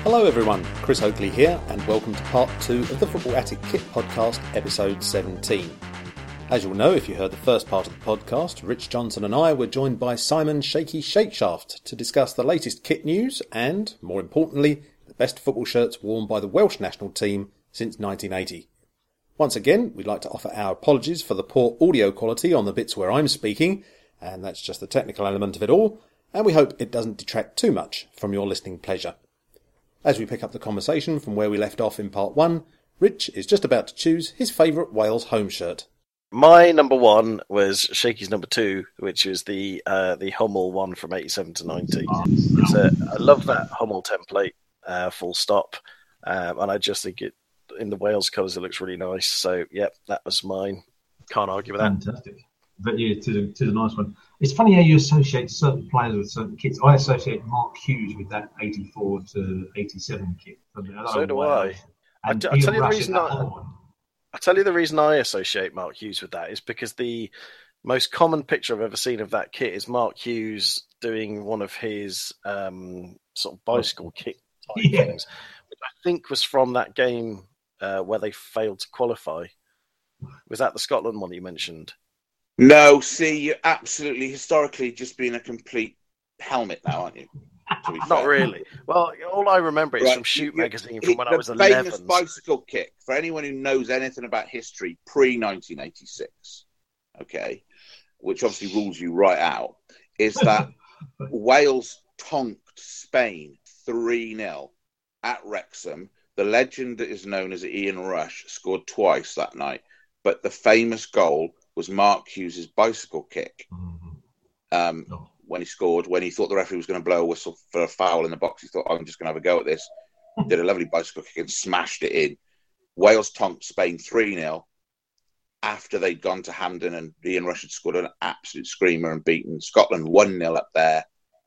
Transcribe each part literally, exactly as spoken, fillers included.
Hello everyone, Chris Oakley here, and welcome to part two of the Football Attic Kit Podcast, episode seventeen. As you'll know if you heard the first part of the podcast, Rich Johnson and I were joined by Simon Shaky Shakeshaft to discuss the latest kit news and, more importantly, the best football shirts worn by the Welsh national team since nineteen eighty. Once again, we'd like to offer our apologies for the poor audio quality on the bits where I'm speaking, and that's just the technical element of it all, and we hope it doesn't detract too much from your listening pleasure. As we pick up the conversation from where we left off in part one, Rich is just about to choose his favourite Wales home shirt. My number one was Shaky's number two, which was the uh, the Hummel one from eighty-seven to ninety. So I love that Hummel template, uh, full stop, um, and I just think it in the Wales colours it looks really nice. So yep, that was mine. Can't argue with that. Fantastic. But yeah, it is a nice one. It's funny how you associate certain players with certain kits. I associate Mark Hughes with that eighty-four to eighty-seven kit. So do I. I d- I'll tell you the reason I, I'll tell you the reason I associate Mark Hughes with that is because the most common picture I've ever seen of that kit is Mark Hughes doing one of his um, sort of bicycle kick type yeah. things, which I think was from that game uh, where they failed to qualify. Was that the Scotland one you mentioned? No, see, you're absolutely historically just being a complete helmet now, aren't you? To be Not fair. really. Well, all I remember is Right, from Shoot you- magazine from when the I was eleven. famous bicycle kick, for anyone who knows anything about history pre-nineteen eighty-six, okay, which obviously rules you right out, is that Wales tonked Spain three nil at Wrexham. The legend that is known as Ian Rush scored twice that night, but the famous goal was Mark Hughes' bicycle kick um, Oh. when he scored, when he thought the referee was going to blow a whistle for a foul in the box. He thought, I'm just going to have a go at this. Did a lovely bicycle kick and smashed it in. Wales tonked Spain three nil after they'd gone to Hampden and Ian Rush had scored an absolute screamer and beaten Scotland one nil up there.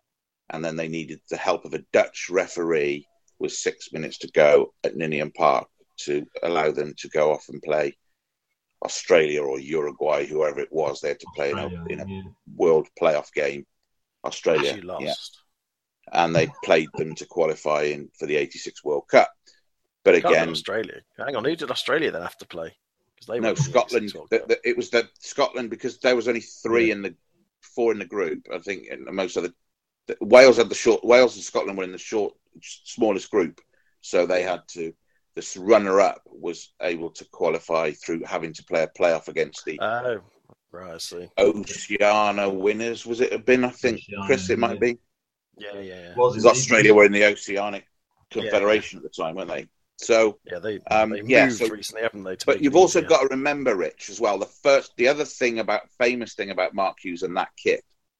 And then they needed the help of a Dutch referee with six minutes to go at Ninian Park to allow them to go off and play Australia or Uruguay, whoever it was. They had to play in a, in a yeah. world playoff game. Australia, Actually lost. yeah, and they played them to qualify in for the eighty-six World Cup. But Can't again, go Australia. Hang on, who did Australia then have to play? Because they no, were in the Scotland. eighty-six World The, Cup. the, it was the Scotland because there was only three Yeah. in the four in the group. I think and most of the, the Wales had the short. Wales and Scotland were in the short, smallest group, so they had to. This runner-up was able to qualify through having to play a playoff against the Oh, right, I see. Oceania winners. Was it have been? I think Oceania, Chris, it might yeah. be. Yeah, yeah, yeah. Was Because it- Australia were in the Oceanic Yeah, Confederation at the time, weren't they? So, Yeah, they, Um, they moved yeah, so- recently, haven't they? To but make you've it also easier. got to remember, Rich, as well. The first, the other thing about famous thing about Mark Hughes and that kit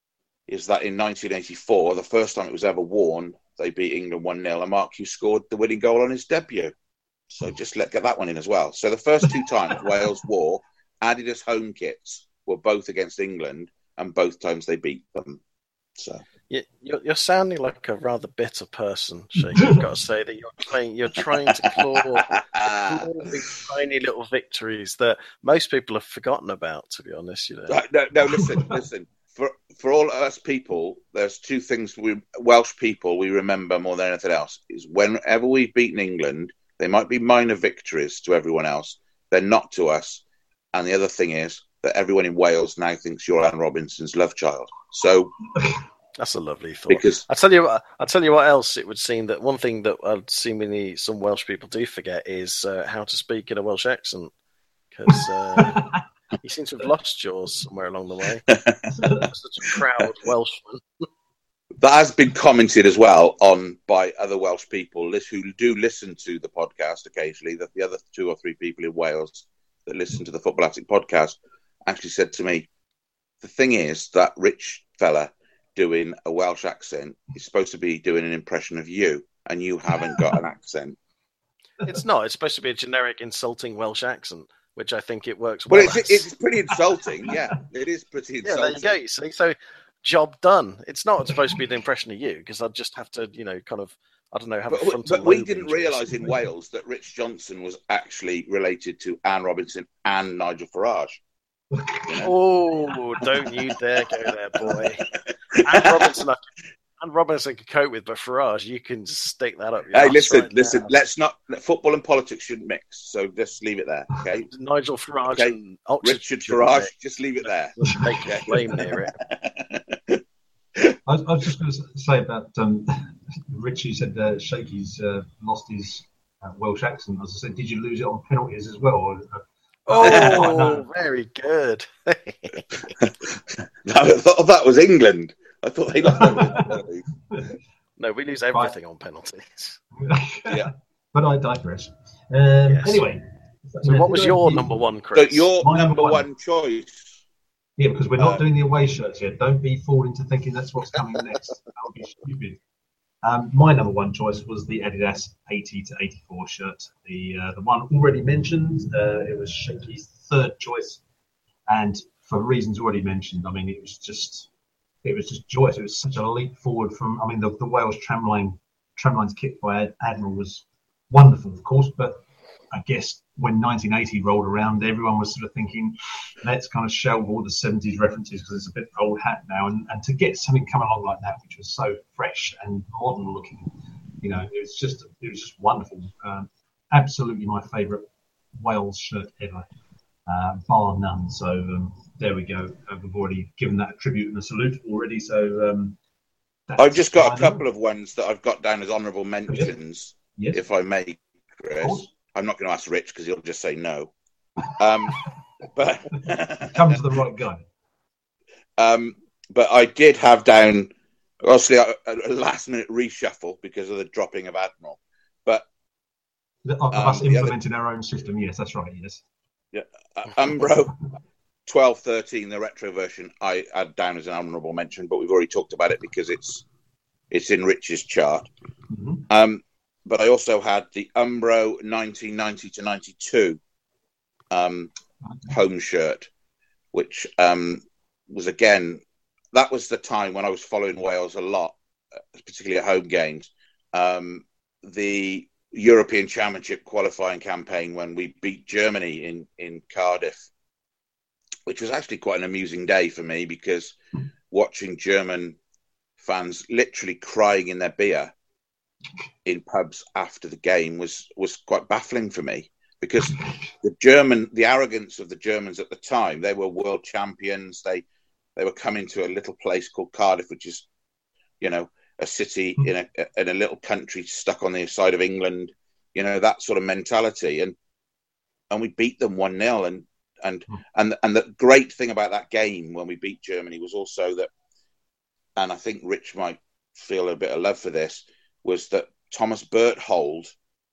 is that in nineteen eighty-four, the first time it was ever worn, they beat England one nil, and Mark Hughes scored the winning goal on his debut. So just let get that one in as well. So the first two times Wales wore Adidas home kits were both against England, and both times they beat them. So You- You're, you're sounding like a rather bitter person, Shaky. I've got to say that you're trying, you're trying to claw, claw these tiny little victories that most people have forgotten about, to be honest. You know, Right, no, no, listen, listen. For for all us people, there's two things we Welsh people we remember more than anything else. Is whenever we've beaten England, they might be minor victories to everyone else. They're not to us. And the other thing is that everyone in Wales now thinks you're Anne Robinson's love child. So that's a lovely thought. because I tell you, what, I tell you what else. It would seem that one thing that uh, seemingly some Welsh people do forget is uh, how to speak in a Welsh accent, because uh, you seem to have lost yours somewhere along the way. Such a proud Welshman. that has been commented as well on by other Welsh people who do listen to the podcast occasionally, that the other two or three people in Wales that listen to the Football Attic podcast actually said to me, the thing is that Rich fella doing a Welsh accent is supposed to be doing an impression of you, and you haven't got an accent. It's not. It's supposed to be a generic, insulting Welsh accent, which I think it works well. Well, it's, as. it's pretty insulting, yeah. It is pretty Yeah, insulting. there you go. You see, so job done. It's not supposed to be an impression of you, because I'd just have to, you know, kind of, I don't know, have But, a frontal but we lobe didn't injury or realise in something. Wales that Rich Johnson was actually related to Anne Robinson and Nigel Farage. You know? Oh, don't you dare go there, boy. Anne Robinson, I, and Robinson could cope with, but Farage, you can stick that up. Your Hey, ass listen, right listen. now. Let's not. Football and politics shouldn't mix. So just leave it there, okay? Nigel Farage Okay. and Oxford Richard shouldn't Farage, mix. just leave it there. Make a flame near it. I was, I was just going to say about um, Richie said uh, Shaky's uh, lost his uh, Welsh accent. As I said, did you lose it on penalties as well? Or, uh, Oh, no. very good. No, I thought that was England. I thought they lost. No, we lose everything on penalties. Yeah. But I digress. Um, Yes. Anyway. So, what was your Yeah, number one, So Chris? your My number number one. one choice. Yeah, because we're not Uh, doing the away shirts yet. Don't be fooled into thinking that's what's coming next. That would be stupid. Um, my number one choice was the Adidas eighty to eighty-four shirt, the uh, the one already mentioned. Uh, it was Shaky's third choice, and for reasons already mentioned, I mean, it was just it was just joyous. It was such a leap forward from. I mean, the, the Wales tramline tramline's kit by Admiral was wonderful, of course, but I guess when nineteen eighty rolled around, everyone was sort of thinking, let's kind of shelve all the seventies references because it's a bit old hat now. And, and to get something come along like that, which was so fresh and modern looking, you know, it was just it was just wonderful. Um, absolutely my favourite Wales shirt ever, uh, bar none. So um, there we go. Uh, we've already given that a tribute and a salute already. So um, I've just got a my couple of ones that I've got down as honourable mentions, Yes. if I may, Of Chris. course. I'm not going to ask Rich because he'll just say no. Um, but Come to the right guy. um, but I did have down, obviously, a, a last minute reshuffle because of the dropping of Admiral. But Of Um, us the other- implementing our own system. Yes, that's right. Yes. uh, Umbro twelve thirteen, the retro version, I had down as an honourable mention, but we've already talked about it because it's it's in Rich's chart. Mm-hmm. Um, but I also had the Umbro nineteen ninety to ninety-two um, home shirt, which um, was, again, that was the time when I was following Wales a lot, particularly at home games. Um, the European Championship qualifying campaign when we beat Germany in, in Cardiff, which was actually quite an amusing day for me because watching German fans literally crying in their beer in pubs after the game was was quite baffling for me because the German the arrogance of the Germans at the time, they were world champions, they they were coming to a little place called Cardiff, which is, you know, a city in a in a little country stuck on the side of England, you know, that sort of mentality, and and we beat them one nil, and and and and the great thing about that game when we beat Germany was also that, and I think Rich might feel a bit of love for this, was that Thomas Berthold,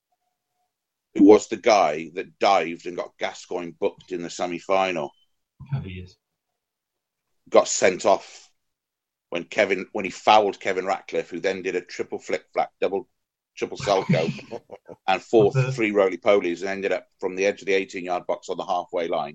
who was the guy that dived and got Gascoigne booked in the semi-final, Oh, he is. got sent off when Kevin when he fouled Kevin Ratcliffe, who then did a triple flick flack, double triple Selko, and fourth three roly polies, and ended up from the edge of the eighteen-yard box on the halfway line.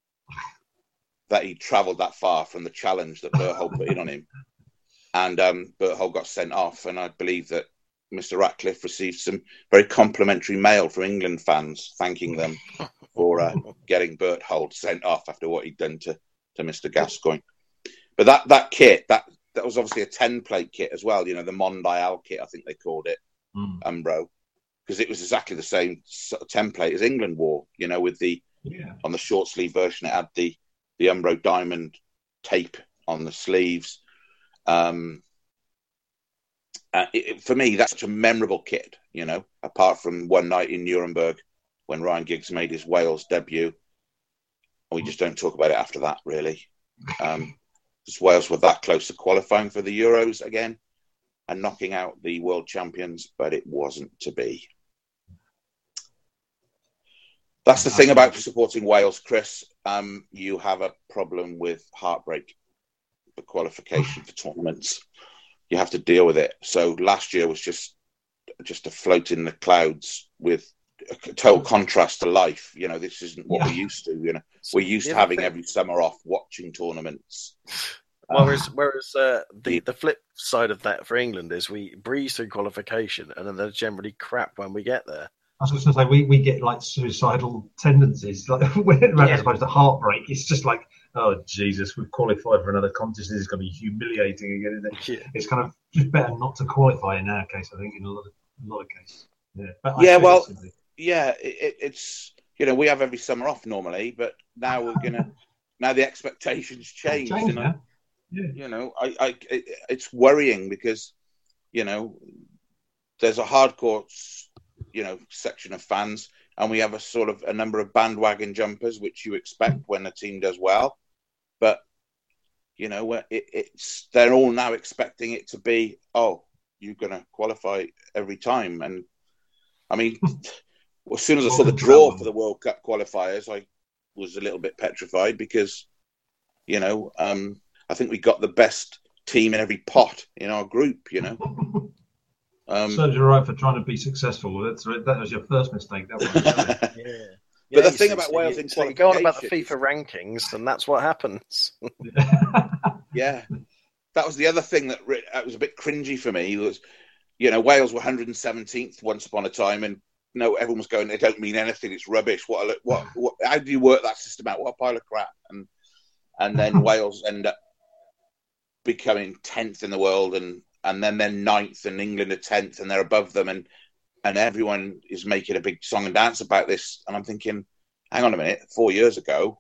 That he travelled that far from the challenge that Berthold put in on him. And um, Berthold got sent off, and I believe that Mister Ratcliffe received some very complimentary mail from England fans thanking them for uh, getting Berthold sent off after what he'd done to, to Mister Gascoigne. But that, that kit, that that was obviously a ten-plate kit as well, you know, the Mondial kit, I think they called it, Mm. Umbro, because it was exactly the same sort of template as England wore, you know, with the, Yeah. on the short sleeve version, it had the, the Umbro diamond tape on the sleeves. Um, uh, it, for me, that's such a memorable kit, you know, apart from one night in Nuremberg when Ryan Giggs made his Wales debut. We just don't talk about it after that, really. Um, because Wales were that close to qualifying for the Euros again and knocking out the world champions, but it wasn't to be. That's the thing about supporting Wales, Chris. Um, you have a problem with heartbreak for qualification for tournaments. You have to deal with it. So last year was just just a float in the clouds with a total contrast to life. You know, this isn't what Yeah. we're used to. You know, we're used The to other having thing- every summer off, watching tournaments. Whereas, whereas uh, the the flip side of that for England is we breeze through qualification, and then they're generally crap when we get there. I was just going to say we, we get like suicidal tendencies, like when, Yeah. as opposed to heartbreak. It's just like oh Jesus, we've qualified for another contest. This is going to be humiliating again, isn't it? Yeah. It's kind of just better not to qualify in our case, I think, in a lot of, a lot of cases. Yeah, but Yeah, I feel well, simply- yeah, it, it's you know we have every summer off normally, but now we're gonna now the expectations changed. Change and I- now. Yeah. You know, I, I it, it's worrying because you know there's a hardcore you know section of fans, and we have a sort of a number of bandwagon jumpers, which you expect when a team does well, but you know it, it's they're all now expecting it to be, oh, you're going to qualify every time. And I mean, as soon as I saw the draw for the World Cup qualifiers, I was a little bit petrified because, you know, um, I think we got the best team in every pot in our group, you know. Um, Serves you right for trying to be successful. That's that was your first mistake. That was. Yeah. But the you thing see- about so Wales you, in so you go on about the qualifications- FIFA rankings, and that's what happens. Yeah, that was the other thing that, re- that was a bit cringy for me. Was you know Wales were one hundred seventeenth once upon a time, and you know everyone was going, "They don't mean anything. It's rubbish. What? A, what? What? How do you work that system out? What a pile of crap!" And and then Wales end up becoming tenth in the world, and and then they're ninth, and England are tenth, and they're above them, and and everyone is making a big song and dance about this. And I'm thinking, hang on a minute, four years ago.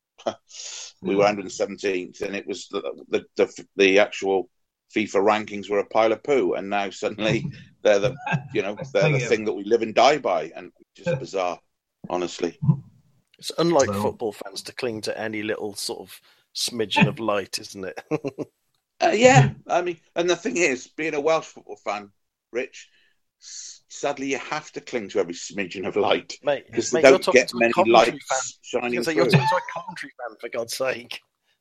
We were one hundred seventeenth, and it was the, the the the actual FIFA rankings were a pile of poo, and now suddenly they're the you know they're the thing that we live and die by, and just bizarre, honestly. It's unlike Well- football fans to cling to any little sort of smidgen of light, isn't it? Uh, yeah, I mean, and the thing is, being a Welsh football fan, Rich, s- sadly you have to cling to every smidgen of light Mate, because they mate, you're don't talking get to a many commentary fan. lights I shining was through. gonna say, you're talking to a commentary fan, for God's sake.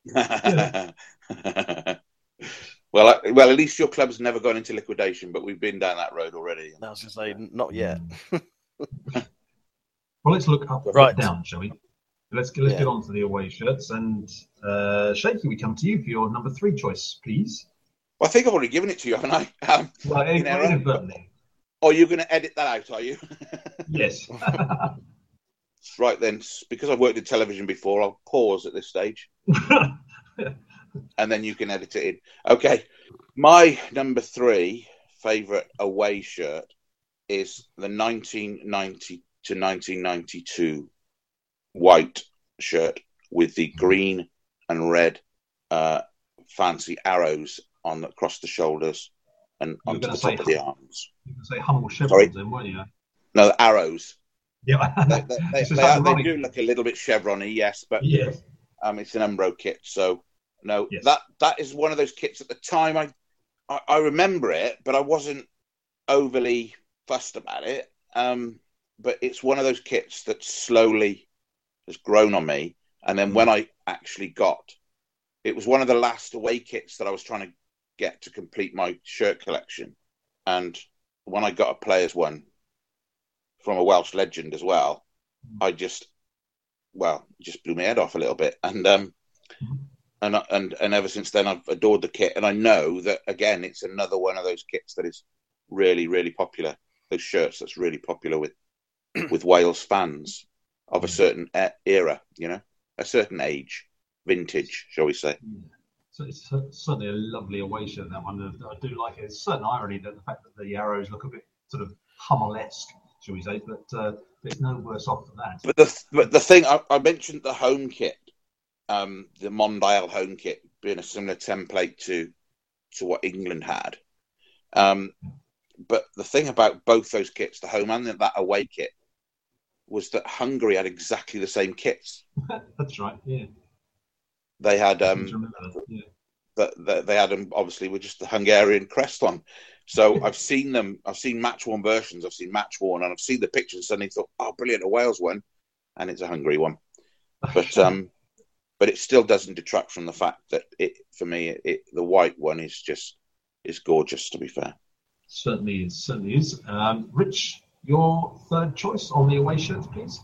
well, I, well, at least your club's never gone into liquidation, but we've been down that road already. I was going to say, not yet. Well, let's look up, Right. down, shall we? Let's get, let's Yeah. get on to the away shirts. And uh, Shaky, we come to you for your number three choice, please. Well, I think I've already given it to you, haven't I? Um, Well, in error. inadvertently. oh, you're going to edit that out, are you? Yes. Right then, s- because I've worked in television before, I'll pause at this stage, and then you can edit it in. Okay, my number three favourite away shirt is the nineteen ninety to nineteen ninety-two white shirt with the green and red uh, fancy arrows on across the shoulders and You were onto gonna the top say- of the arms. You can say Hummel Sorry? chevrons then, weren't you? No, the arrows. Yeah. They, they, they, This is they, are, they ironic. do look a little bit chevron-y, yes, but Yes. um, it's an Umbro kit. So, no, Yes. that that is one of those kits at the time. I, I, I remember it, but I wasn't overly fussed about it. Um, but it's one of those kits that slowly has grown on me. And then when I actually got, it was one of the last away kits that I was trying to get to complete my shirt collection. And when I got a player's one from a Welsh legend as well, I just, well, it just blew my head off a little bit. And um, and and and ever since then, I've adored the kit. And I know that again, it's another one of those kits that is really, really popular. Those shirts that's really popular with with Wales fans of a certain e- era, you know, a certain age, vintage, shall we say? So it's cer- certainly a lovely away shirt, that one. I do like it. It's a certain irony that the fact that the arrows look a bit sort of Hummel-esque, shall we say, but uh, it's no worse off than that. But the but the thing I, I mentioned the home kit, um, the Mondial home kit being a similar template to to what England had. Um, but the thing about both those kits, the home and that away kit, was that Hungary had exactly the same kits. That's right, yeah. They had I seem to um, remember that, yeah. that that they had them obviously with just the Hungarian crest on. So I've seen them. I've seen match worn versions. I've seen match worn, and I've seen the picture and suddenly thought, "Oh, brilliant! A Wales one," and it's a Hungary one. But um, but it still doesn't detract from the fact that it, for me, it, it the white one is just is gorgeous. To be fair, Certainly is, certainly is. Um, Rich, your third choice on the away shirts, please.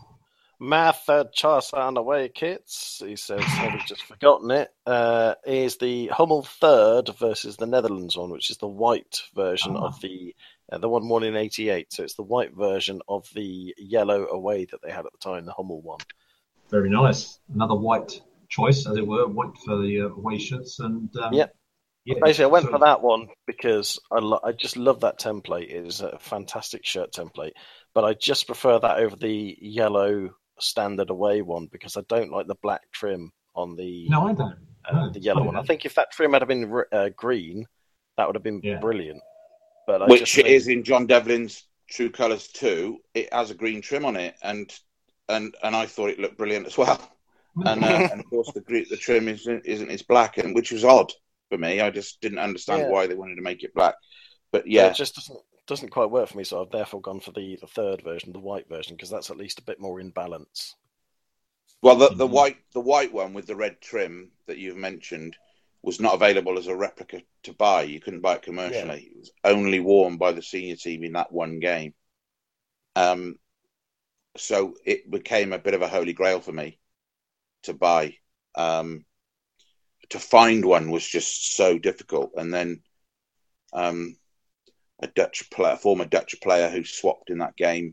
My third choice on away kits, he says, I've just forgotten it, uh, is the Hummel third versus the Netherlands one, which is the white version Ah. of the uh, the one won in eighty-eight. So it's the white version of the yellow away that they had at the time, the Hummel one. Very nice. Another white choice, as it were, went for the uh, away shirts, and um, yeah. yeah, Basically, I went so, for that one because I lo- I just love that template. It is a fantastic shirt template, but I just prefer that over the yellow standard away one because I don't like the black trim on the No, I don't. uh, No, the yellow one. I think if that trim had been uh, green, that would have been yeah. brilliant. But I Which just it think... is in John Devlin's True Colours too. It has a green trim on it, and and and I thought it looked brilliant as well. And, uh, and of course, the the trim isn't isn't it's black, and which was odd for me. I just didn't understand Yeah. why they wanted to make it black. But yeah, But it just doesn't doesn't quite work for me. So I've therefore gone for the, the third version, the white version, because that's at least a bit more in balance. well, the the white the white one with the red trim that you've mentioned was not available as a replica to buy. You couldn't buy it commercially. Yeah. It was only worn by the senior team in that one game. Um, so it became a bit of a holy grail for me to buy. Um, to find one was just so difficult. And then um, a Dutch player, former Dutch player who swapped in that game,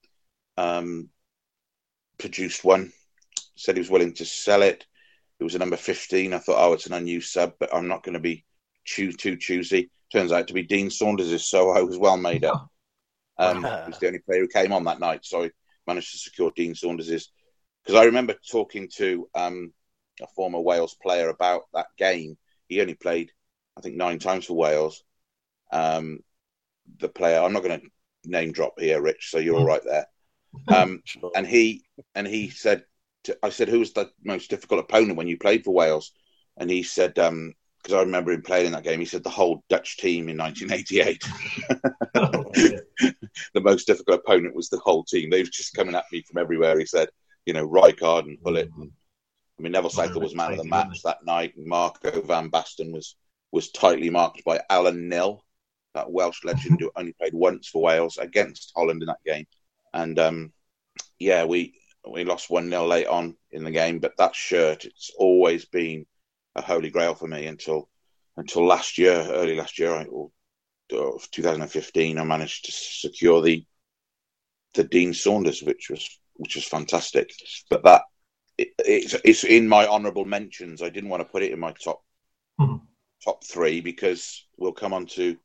um, produced one, said he was willing to sell it. It was a number fifteen. I thought, oh, it's an unused sub, but I'm not going to be too, too choosy. Turns out to be Dean Saunders' Soho was well made up. Um, he was the only player who came on that night, so I managed to secure Dean Saunders'. Because I remember talking to um, a former Wales player about that game. He only played, I think, nine times for Wales. Um, the player, I'm not going to name drop here, Rich, so you're all right there. Um, sure. And he and he said, to, I said, who was the most difficult opponent when you played for Wales? And he said, because um, I remember him playing in that game, he said the whole Dutch team in nineteen eighty-eight. Oh, yeah. The most difficult opponent was the whole team. They were just coming at me from everywhere, he said. You know, Rijkaard and Bullet. And, I mean, Neville Southall was man of the match that night. Marco van Basten was was tightly marked by Alan Knill, that Welsh legend who only played once for Wales against Holland in that game. And um, yeah, we we lost one nil late on in the game, but that shirt, it's always been a holy grail for me until until last year, early last year, or, or twenty fifteen, I managed to secure the the Dean Saunders, which was which was fantastic. But that it, it's it's in my honourable mentions. I didn't want to put it in my top mm-hmm. top three because we'll come on to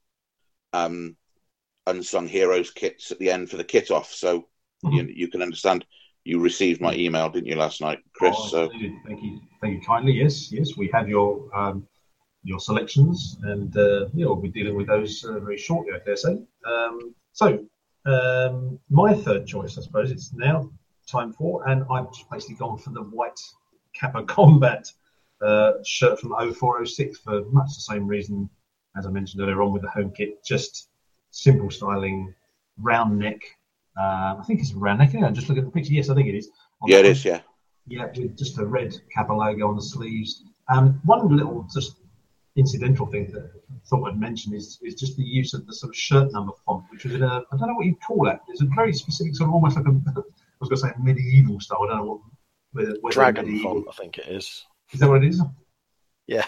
um, unsung heroes kits at the end for the kit off. So mm-hmm. you you can understand. You received my email, didn't you, last night, Chris? Oh, so thank you, thank you kindly. Yes, yes, we have your um, your selections, and uh, yeah, we'll be dealing with those uh, very shortly, I dare say. Um, so um, my third choice, I suppose, it's now time for, and I've basically gone for the white Kappa Combat uh, shirt from oh four oh six for much the same reason as I mentioned earlier on with the home kit. Just simple styling, round neck. Uh, I think it's a round neck. Yeah, just look at the picture. Yes, I think it is. Yeah, it is. Yeah. Yeah, with just a red Kappa logo on the sleeves. Um, one little just incidental thing that I thought I'd mention is is just the use of the sort of shirt number font, which was in a, I don't know what you'd call it. It's a very specific sort of almost like a, I was going to say medieval style. I don't know what. Whether, whether Dragon medieval. font, I think it is. Is that what it is? Yeah.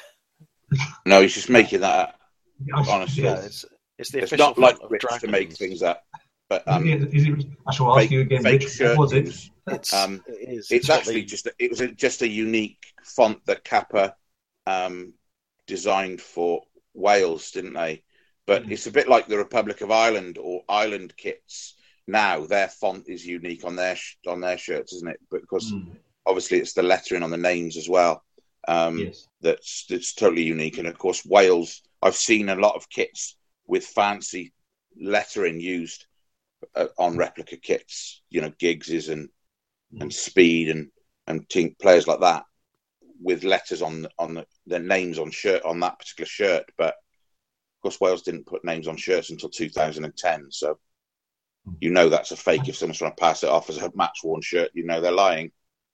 No, he's just making that up. Yeah, honestly, yeah, it's it's the it's official not like font Rich of to make things up. But um, is it, is it, I shall ask fake, you again, fake Rich, what was it? News. It's, um, it is. It's, it's actually they... just a, it was a, just a unique font that Kappa um, designed for Wales, didn't they? But mm. it's a bit like the Republic of Ireland or Ireland kits. Now their font is unique on their on their shirts, isn't it? Because mm. obviously it's the lettering on the names as well. Um, yes. That's that's totally unique. And of course, Wales. I've seen a lot of kits with fancy lettering used uh, on replica kits. You know, Giggses and mm. and Speed and and team players like that with letters on on the, their names on shirt on that particular shirt. But of course, Wales didn't put names on shirts until two thousand ten. So mm. you know that's a fake. If someone's trying to pass it off as a match worn shirt, you know they're lying.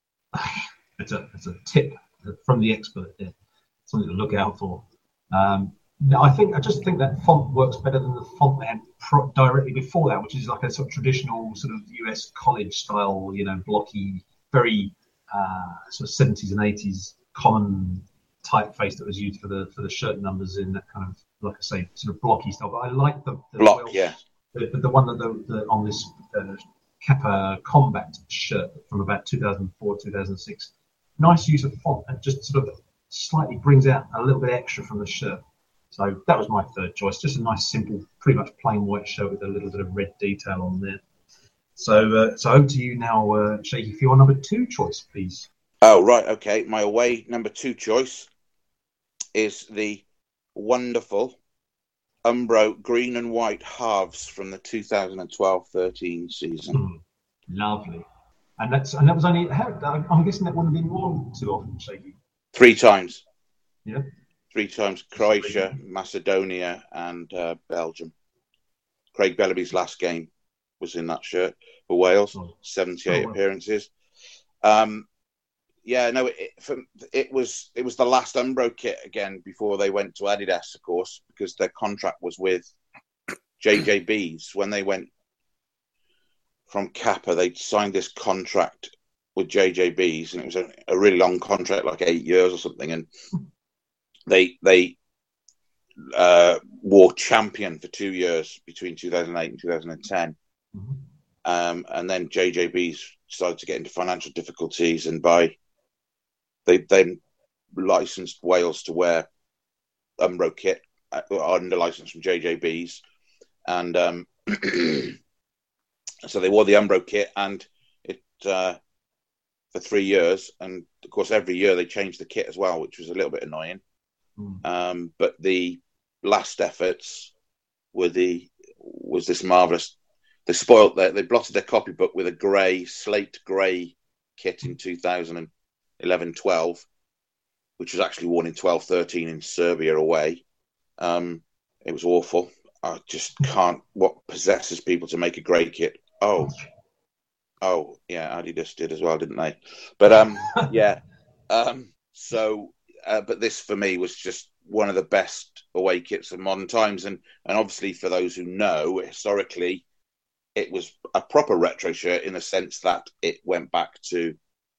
It's a it's a tip from the expert there. Something to look out for. Um, I think I just think that font works better than the font they had pro- directly before that, which is like a sort of traditional sort of U S college style, you know, blocky, very uh, sort of seventies and eighties common typeface that was used for the for the shirt numbers in that kind of, like I say, sort of blocky style. But I like the, the block, Welsh, yeah, the, the one that the, the on this uh, Kappa Combat shirt from about two thousand four, two thousand six. nice use of font, and just sort of slightly brings out a little bit extra from the shirt. So that was my third choice. Just a nice, simple, pretty much plain white shirt with a little bit of red detail on there. So, uh, so over to you now, uh, Shaky, for your number two choice, please. Oh, right, okay. My away number two choice is the wonderful Umbro green and white halves from the two thousand twelve thirteen season. Mm, lovely. And that's and that was only, I'm guessing that wouldn't have been worn too often, Shaky. Three times. Yeah. Three times, Croatia, Macedonia, and uh, Belgium. Craig Bellaby's last game was in that shirt for Wales, oh. seventy-eight oh, wow. appearances. Um, yeah, no, it, it, it was it was the last Umbro kit again before they went to Adidas, of course, because their contract was with J J B's. When they went from Kappa, they signed this contract with J J B's, and it was a, a really long contract, like eight years or something, and They they uh, wore champion for two years between two thousand eight and two thousand ten. Mm-hmm. Um, and then J J B's started to get into financial difficulties, and by they then licensed Wales to wear Umbro kit uh, under license from J J B's. And um, so they wore the Umbro kit and it uh, for three years. And, of course, every year they changed the kit as well, which was a little bit annoying. Um, but the last efforts were the was this marvelous. They spoiled their, they blotted their copybook with a grey slate grey kit in two thousand eleven twelve, which was actually worn in twelve thirteen in Serbia away. Um, it was awful. I just can't. What possesses people to make a grey kit? Oh, oh yeah, Adidas did as well, didn't they? But um, yeah. Um, so. Uh, but this, for me, was just one of the best away kits of modern times. And, and obviously, for those who know, historically, it was a proper retro shirt in the sense that it went back to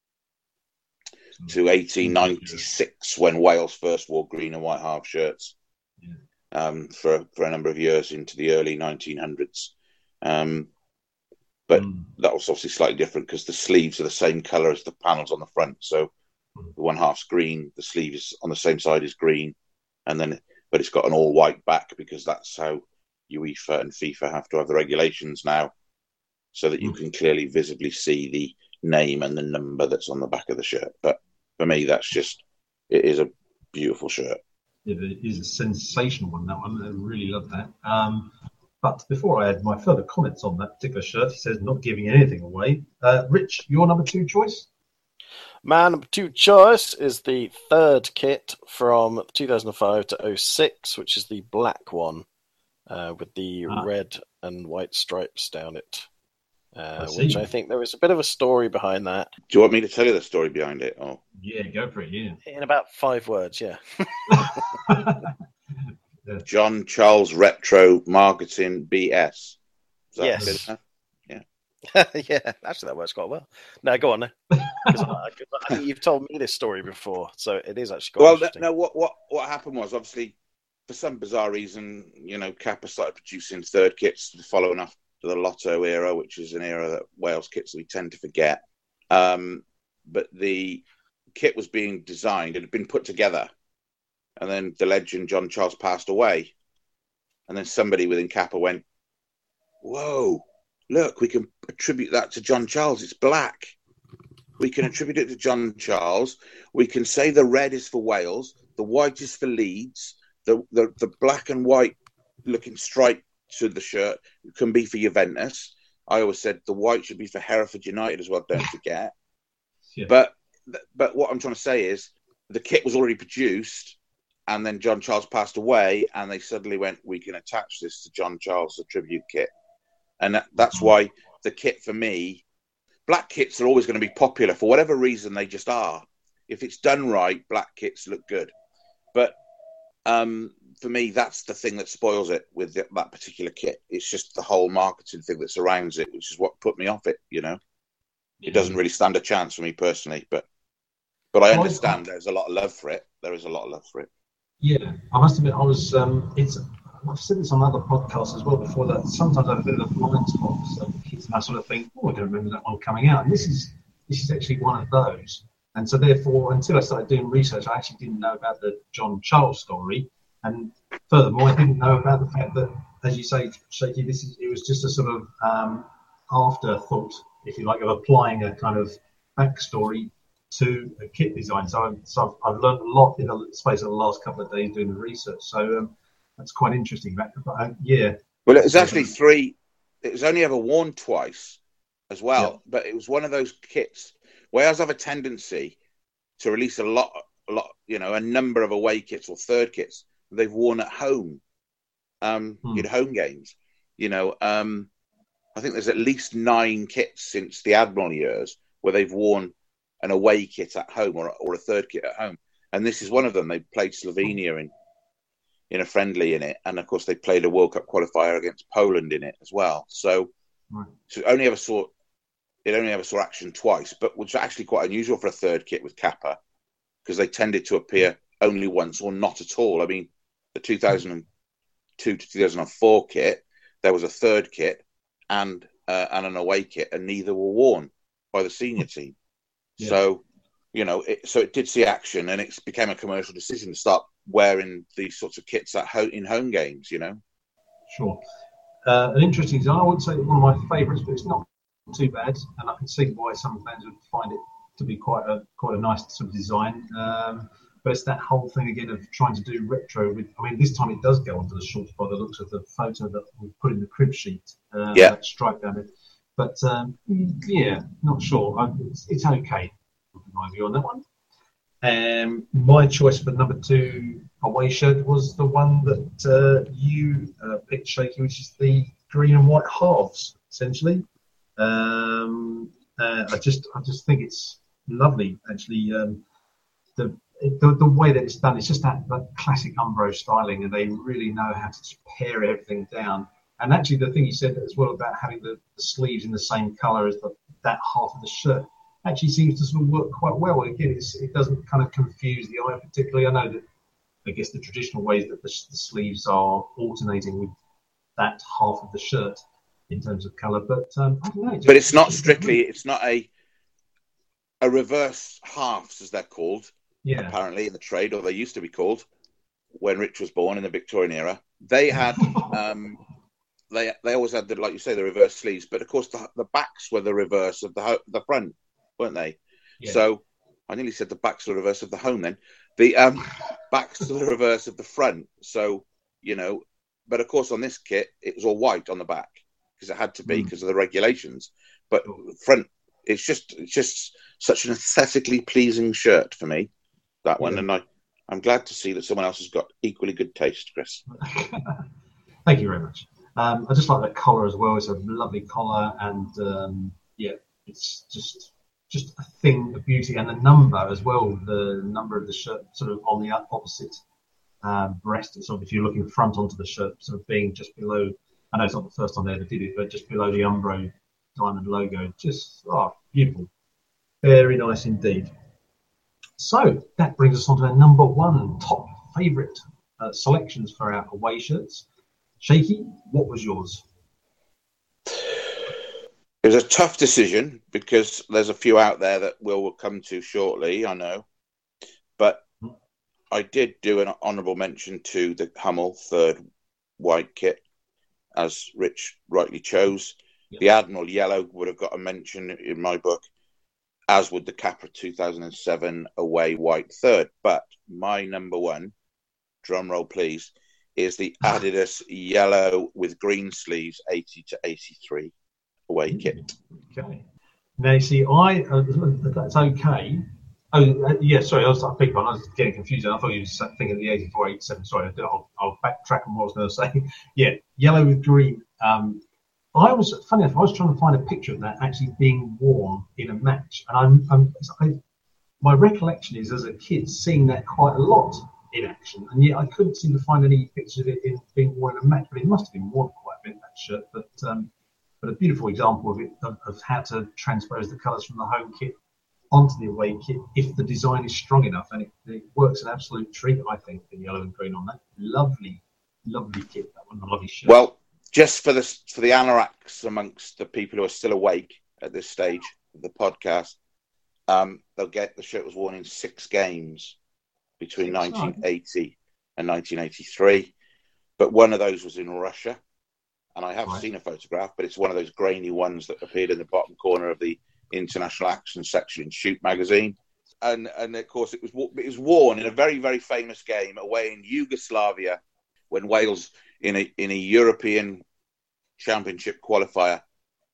to eighteen ninety-six when Wales first wore green and white half shirts yeah. um, for, for a number of years into the early nineteen hundreds. Um, but mm. that was obviously slightly different because the sleeves are the same colour as the panels on the front. So the one half's green, the sleeve is on the same side as green, and then but it's got an all white back because that's how UEFA and FIFA have to have the regulations now, so that you can clearly visibly see the name and the number that's on the back of the shirt. But for me, that's just it is a beautiful shirt. Yeah, it is a sensational one. That one, I really love that. Um, but before I add my further comments on that particular shirt, he says not giving anything away. Uh, Rich, your number two choice. My number two choice is the third kit from two thousand five to oh six, which is the black one uh, with the ah. red and white stripes down it, uh, I which I think there is a bit of a story behind that. Do you want me to tell you the story behind it? Or? Yeah, go for it, yeah. In about five words, yeah. John Charles Retro Marketing B S. Is that yes. good enough? Yeah, actually that works quite well. No, go on now. I, I think you've told me this story before, so it is actually quite well. Interesting. No, what what what happened was obviously for some bizarre reason, you know, Kappa started producing third kits following after the Lotto era, which is an era that Wales kits we tend to forget. Um, but the kit was being designed; it had been put together, and then the legend John Charles passed away, and then somebody within Kappa went, "Whoa! Look, we can attribute that to John Charles. It's black. We can attribute it to John Charles. We can say the red is for Wales, the white is for Leeds, the the, the black and white looking stripe to the shirt can be for Juventus. I always said the white should be for Hereford United as well, don't forget. Yeah. But but what I'm trying to say is the kit was already produced, and then John Charles passed away, and they suddenly went, we can attach this to John Charles, the tribute kit. And that, that's why the kit for me, black kits are always going to be popular for whatever reason. They just are. If it's done right, black kits look good. But um, for me, that's the thing that spoils it with the, that particular kit. It's just the whole marketing thing that surrounds it, which is what put me off it. You know, it doesn't really stand a chance for me personally. But but I understand there's a lot of love for it. There is a lot of love for it. Yeah, I must admit, I was. Um, it's. I've said this on other podcasts as well before, that sometimes I have a bit of a blind spot for some kids, and I sort of think, oh, I don't remember that one coming out. And this is this is actually one of those. And so therefore, until I started doing research, I actually didn't know about the John Charles story. And furthermore, I didn't know about the fact that, as you say, Shaky, this is, it was just a sort of um, afterthought, if you like, of applying a kind of backstory to a kit design. So, I've, so I've, I've learned a lot in the space of the last couple of days doing the research. So um, that's quite interesting. But, uh, yeah. Well, it was actually three. It was only ever worn twice as well. Yeah. But it was one of those kits. Wales have a tendency to release a lot, a lot, you know, a number of away kits or third kits they've worn at home, um, hmm. in home games. You know, um, I think there's at least nine kits since the Admiral years where they've worn an away kit at home or or a third kit at home, and this is one of them. They played Slovenia in in a friendly in it, and of course they played a World Cup qualifier against Poland in it as well. So, right. so only ever saw. It only ever saw action twice, but which was actually quite unusual for a third kit with Kappa, because they tended to appear only once or not at all. I mean, the two thousand two to two thousand four kit, there was a third kit and uh, and an away kit, and neither were worn by the senior team. Yeah. So, you know, it, so it did see action, and it became a commercial decision to start wearing these sorts of kits at home, in home games. You know, sure. Uh, an interesting design. I wouldn't say one of my favourites, but it's not too bad, and I can see why some fans would find it to be quite a quite a nice sort of design. Um, but it's that whole thing again of trying to do retro with. I mean, this time it does go onto the shorts by the looks of the photo that we put in the crib sheet. Uh, yeah, that stripe down it. But um, yeah, not sure. I, it's, it's okay. My view on that one. Um, my choice for number two away shirt was the one that uh, you uh, picked, Shaky, which is the green and white halves, essentially. Um, uh, I just, I just think it's lovely. Actually, um, the, the the way that it's done, it's just that, that classic Umbro styling, and they really know how to pare everything down. And actually, the thing you said as well about having the, the sleeves in the same colour as the, that half of the shirt actually seems to sort of work quite well. Again, it's, it doesn't kind of confuse the eye particularly. I know that I guess the traditional ways that the, the sleeves are alternating with that half of the shirt in terms of colour, but um, I don't know. Just, but it's not strictly, it's not a a reverse halves, as they're called, yeah. apparently in the trade, or they used to be called when Rich was born in the Victorian era. They had, um, they they always had, the, like you say, the reverse sleeves, but of course the, the backs were the reverse of the the front, weren't they? Yeah. So I nearly said the backs were the reverse of the home then. The um, backs were the reverse of the front. So, you know, but of course on this kit, it was all white on the back, because it had to be because mm. of the regulations. But front, it's just it's just such an aesthetically pleasing shirt for me, that one. Yeah. And I, I'm glad to see that someone else has got equally good taste, Chris. Thank you very much. Um, I just like the collar as well. It's a lovely collar, and um, yeah, it's just just a thing of beauty. And the number as well, the number of the shirt sort of on the opposite uh, breast, sort of if you're looking front onto the shirt, sort of being just below. I know it's not the first time they ever did it, but just below the Umbro diamond logo. Just, oh, beautiful. Very nice indeed. So that brings us on to our number one top favourite uh, selections for our away shirts. Shaky, what was yours? It was a tough decision because there's a few out there that we'll, we'll come to shortly, I know. But mm-hmm. I did do an honourable mention to the Hummel third white kit, as Rich rightly chose. Yep. The Admiral yellow would have got a mention in my book, as would the Capra two thousand seven away white third. But my number one, drum roll please, is the Adidas yellow with green sleeves eighty to eighty-three away kit. Okay. Now, you see, I, uh, that's okay. Oh, uh, yeah, sorry, I was, I beg pardon, I was getting confused. I thought you were thinking of the eighty-four eighty-seven. Sorry, I'll, I'll backtrack on what I was going to say. Yeah, yellow with green. Um, I was, funny enough, I was trying to find a picture of that actually being worn in a match. And I'm, I'm I, my recollection is, as a kid, seeing that quite a lot in action. And yet I couldn't seem to find any pictures of it in being worn in a match. But it must have been worn quite a bit, that shirt. But um, but a beautiful example of it, of, of how to transpose the colours from the home kit onto the away kit if the design is strong enough, and it, it works an absolute treat, I think, the yellow and green on that. Lovely, lovely kit, that one, a lovely shirt. Well, just for the for the anoraks amongst the people who are still awake at this stage of the podcast, Um, they'll get the shirt was worn in six games between nineteen eighty and nineteen eighty-three, but one of those was in Russia, and I have right. seen a photograph, but it's one of those grainy ones that appeared in the bottom corner of the International Action section in Shoot magazine, and and of course it was it was worn in a very very famous game away in Yugoslavia when Wales in a in a European Championship qualifier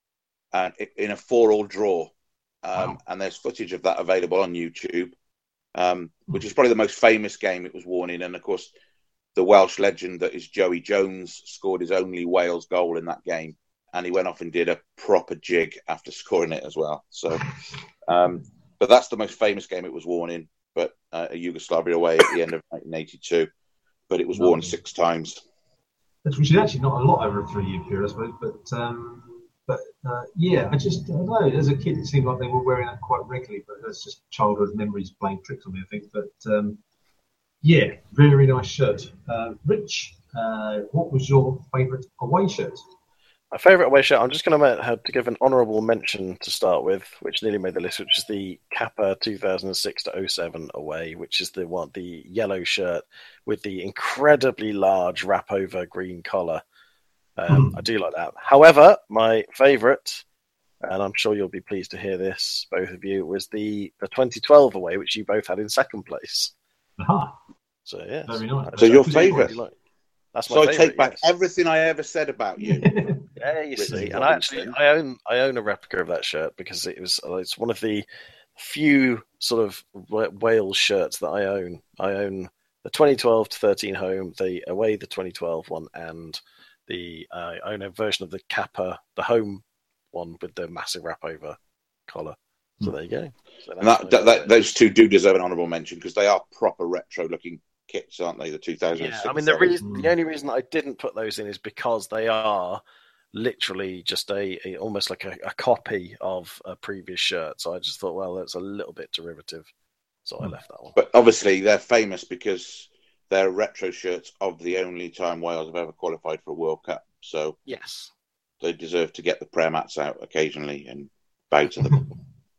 and uh, in a four-all draw. Um, wow. And there's footage of that available on YouTube, um, which is probably the most famous game it was worn in. And of course, the Welsh legend that is Joey Jones scored his only Wales goal in that game, and he went off and did a proper jig after scoring it as well. So, um, but that's the most famous game it was worn in. But uh, Yugoslavia away at the end of nineteen eighty-two, but it was worn six times. Which is actually not a lot over a three-year period, I suppose. But um, but uh, yeah, I just I don't know. As a kid, it seemed like they were wearing that quite regularly. But that's just childhood memories playing tricks on me, I think. But um, yeah, very nice shirt. Uh, Rich, uh, what was your favourite away shirt? My favourite away shirt, I'm just going to have to give an honourable mention to start with, which nearly made the list, which is the Kappa two thousand six to oh seven away, which is the one, the yellow shirt with the incredibly large wrap over green collar. Um, mm. I do like that. However, my favourite, and I'm sure you'll be pleased to hear this, both of you, was the, the twenty twelve away, which you both had in second place. Uh-huh. So, yeah. Very nice. So, your favourite? Like. That's my so favorite, I take back yes. everything I ever said about you. Yeah, you see, and I actually I own I own a replica of that shirt because it was it's one of the few sort of Wales shirts that I own. I own the twenty twelve to thirteen home, the away the twenty twelve one, and the uh, I own a version of the Kappa, the home one with the massive wrap over collar. So there you go. So and that, that, that, those two do deserve an honourable mention because they are proper retro looking kits, aren't they? The two thousand six. Yeah, I mean the reason, the only reason I didn't put those in is because they are literally just a, a almost like a, a copy of a previous shirt. So I just thought, well, that's a little bit derivative, so I left that one. But obviously, they're famous because they're retro shirts of the only time Wales have ever qualified for a World Cup. So yes, they deserve to get the prayer mats out occasionally and bow to them.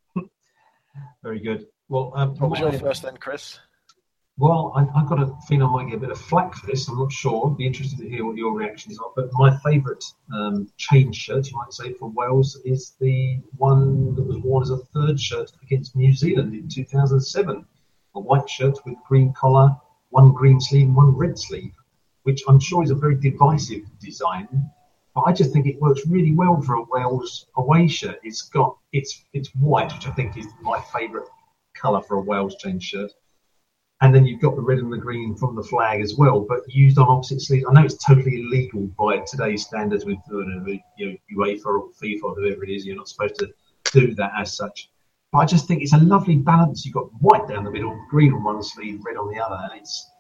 Very good. Well, um, what was your first then, Chris? Well, I, I've got a feeling I might get a bit of flack for this. I'm not sure. I'd be interested to hear what your reactions are. But my favourite um, chain shirt, you might say, for Wales is the one that was worn as a third shirt against New Zealand in two thousand seven. A white shirt with green collar, one green sleeve and one red sleeve, which I'm sure is a very divisive design. But I just think it works really well for a Wales away shirt. It's got it's it's white, which I think is my favourite colour for a Wales chain shirt. And then you've got the red and the green from the flag as well, but used on opposite sleeves. I know it's totally illegal by today's standards with uh, you know, UEFA or FIFA or whoever it is. You're not supposed to do that as such. But I just think it's a lovely balance. You've got white down the middle, green on one sleeve, red on the other. And it's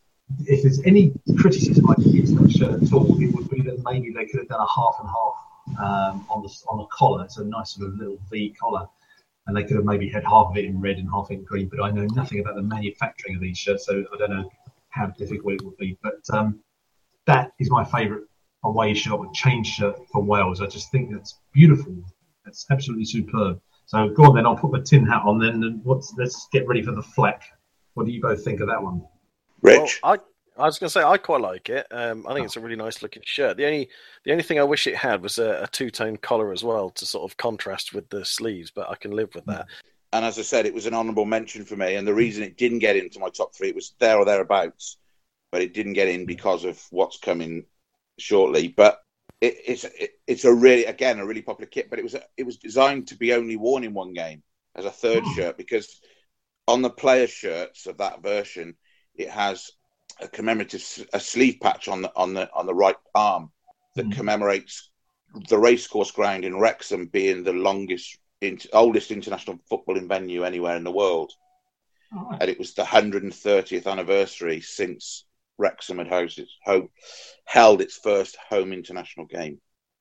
if there's any criticism I can give to that shirt at all, it would be that maybe they could have done a half and half um, on the on the collar. It's a nice sort of little V collar. And they could have maybe had half of it in red and half in green, but I know nothing about the manufacturing of these shirts, so I don't know how difficult it would be. But um, that is my favourite away shirt, or chain shirt for Wales. I just think that's beautiful. That's absolutely superb. So go on then, I'll put my tin hat on then, and what's, let's get ready for the fleck. What do you both think of that one? Rich? Well, I I was going to say I quite like it. Um, I think it's a really nice looking shirt. The only the only thing I wish it had was a, a two tone collar as well to sort of contrast with the sleeves, but I can live with that. And as I said, it was an honourable mention for me. And the reason it didn't get into my top three, it was there or thereabouts, but it didn't get in because of what's coming shortly. But it, it's it, it's a really again a really popular kit. But it was a, it was designed to be only worn in one game as a third shirt because on the player shirts of that version, it has a commemorative a sleeve patch on the on the on the right arm that mm. commemorates the racecourse ground in Wrexham being the longest, in, oldest international footballing venue anywhere in the world, right. And it was the one hundred thirtieth anniversary since Wrexham had hosted, home, held its first home international game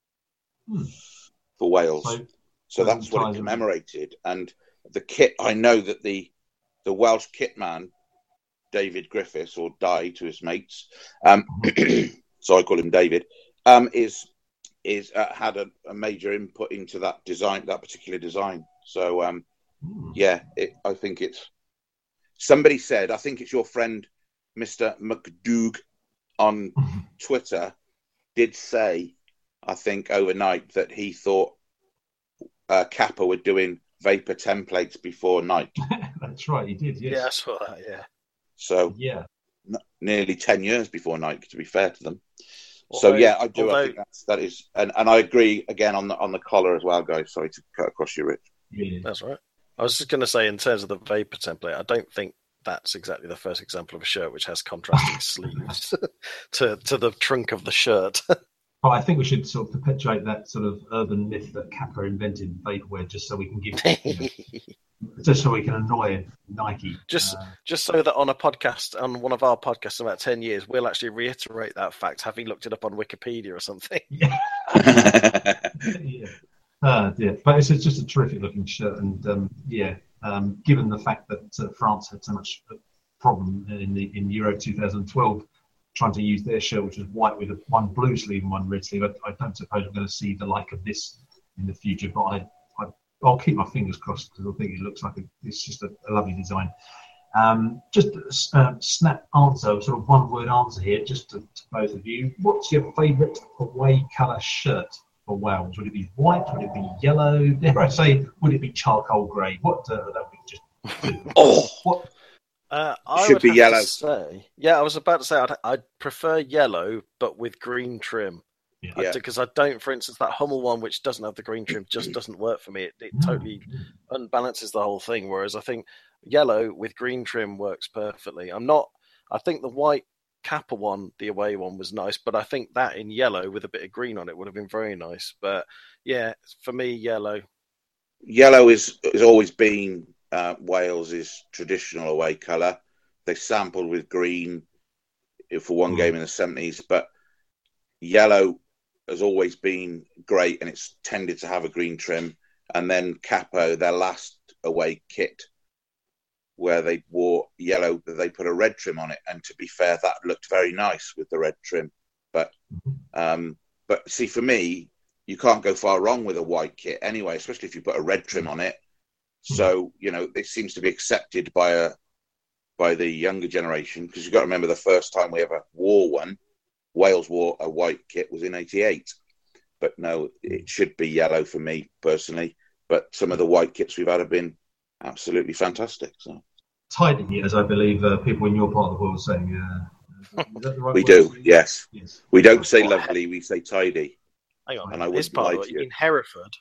mm. for Wales. So, so that's what it commemorated. And the kit, I know that the the Welsh kit man, David Griffiths, or Di to his mates, um, so I call him David, um, is is uh, had a, a major input into that design, that particular design. So um, Mm. Yeah, it, I think it's. Somebody said, I think it's your friend, Mister McDoug, on Twitter, did say, I think overnight, that he thought uh, Kappa were doing Vapor templates before Nike. That's right, he did. Yes. Yeah, I saw that. Yeah. So Yeah. n- nearly ten years before Nike, to be fair to them. Although, so yeah, I do. Although, I think that's, that is, and, and I agree again on the on the collar as well, guys. Sorry to cut across you, Rich. Yeah. That's right. I was just going to say, in terms of the Vapor template, I don't think that's exactly the first example of a shirt which has contrasting sleeves to to the trunk of the shirt. But I think we should sort of perpetuate that sort of urban myth that Kappa invented vaporware just so we can give, you know, just so we can annoy Nike. Just, uh, just so that on a podcast, on one of our podcasts in about ten years, we'll actually reiterate that fact, having looked it up on Wikipedia or something. Yeah. yeah. Uh, yeah. But it's, it's just a terrific looking shirt, and um, yeah, um, given the fact that uh, France had so much problem in the in Euro twenty twelve. Trying to use their shirt, which was white with a, one blue sleeve and one red sleeve. I, I don't suppose I'm going to see the like of this in the future, but I, I, I'll keep my fingers crossed because I think it looks like a, it's just a, a lovely design. Um, just a uh, snap answer, sort of one word answer here, just to, to both of you. What's your favourite away colour shirt for Wales? Would it be white? Would it be yellow? Dare I say, would it be charcoal grey? What? Uh, that would be just. Oh, what? Uh, I Should would be have yellow. To say, yeah, I was about to say I'd, I'd prefer yellow, but with green trim. Yeah. Because I, I don't, for instance, that Hummel one, which doesn't have the green trim, just doesn't work for me. It, it No. totally unbalances the whole thing. Whereas I think yellow with green trim works perfectly. I'm not. I think the white Kappa one, the away one, was nice, but I think that in yellow with a bit of green on it would have been very nice. But yeah, for me, yellow. Yellow is has always been uh, Wales's traditional away colour. They sampled with green for one game in the seventies, but yellow has always been great, and it's tended to have a green trim. And then Kappa, their last away kit, where they wore yellow, they put a red trim on it, and to be fair, that looked very nice with the red trim. But um, but see, for me, you can't go far wrong with a white kit anyway, especially if you put a red trim on it. So, you know, it seems to be accepted by a by the younger generation, because you've got to remember the first time we ever wore one, Wales wore a white kit, was in eighty-eight. But no, it should be yellow for me personally. But some of the white kits we've had have been absolutely fantastic. So Tidy, as I believe uh, people in your part of the world are saying. Uh, is that the right we word do, to use? yes. Yes. We don't say lovely, we say tidy. Hang on, And I this wouldn't part lie of it, to you you. mean Hereford?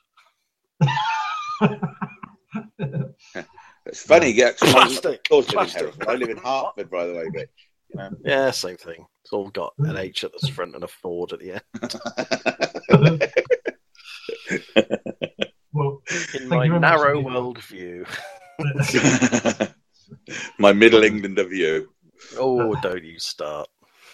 It's funny, yeah, 'cause my Plastic, daughter live in plastic. Hereford. I live in Hartford, by the way, Rich. You know? Yeah, same thing. It's all got an H at the front and a Ford at the end. Well, In thank my you very narrow much. world view. My Middle England of you. Oh, don't you start.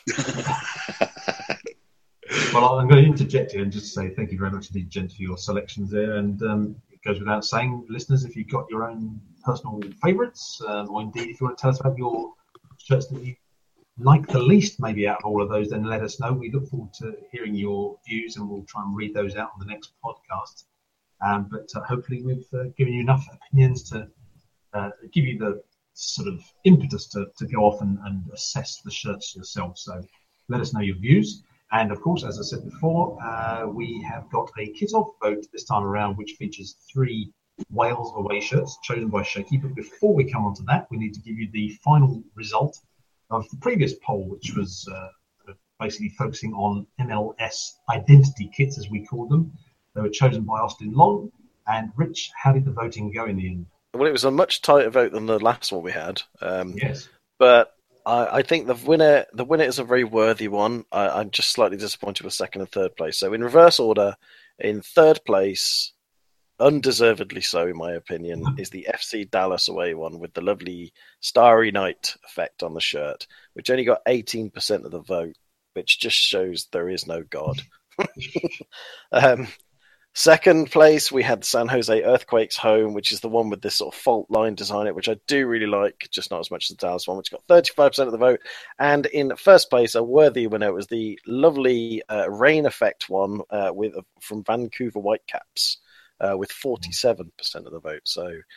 Well, I'm going to interject here and just say thank you very much indeed, Jen, for your selections there. And um, it goes without saying, listeners, if you've got your own personal favourites, um, or indeed if you want to tell us about your shirts that you like the least, maybe out of all of those, then let us know. We look forward to hearing your views, and we'll try and read those out on the next podcast. Um, but uh, hopefully we've uh, given you enough opinions to uh, give you the sort of impetus to, to go off and, and assess the shirts yourself. So let us know your views. And of course, as I said before, uh, we have got a kit-off vote this time around, which features three Wales away shirts chosen by Shaky. But before we come on to that, we need to give you the final result of the previous poll, which was uh, basically focusing on M L S identity kits, as we call them. They were chosen by Austin Long. And Rich, how did the voting go in the end? Well, it was a much tighter vote than the last one we had. Um, Yes. But I, I think the winner the winner is a very worthy one. I, I'm just slightly disappointed with second and third place. So in reverse order, in third place, undeservedly so in my opinion, is the F C Dallas away one with the lovely Starry Night effect on the shirt, which only got eighteen percent of the vote, which just shows there is no God. um, Second place, we had San Jose Earthquakes home, which is the one with this sort of fault line design, it, which I do really like, just not as much as the Dallas one, which got thirty-five percent of the vote. And in first place, a worthy winner was the lovely uh, Rain Effect one uh, with uh, from Vancouver Whitecaps uh, with forty-seven percent of the vote. So,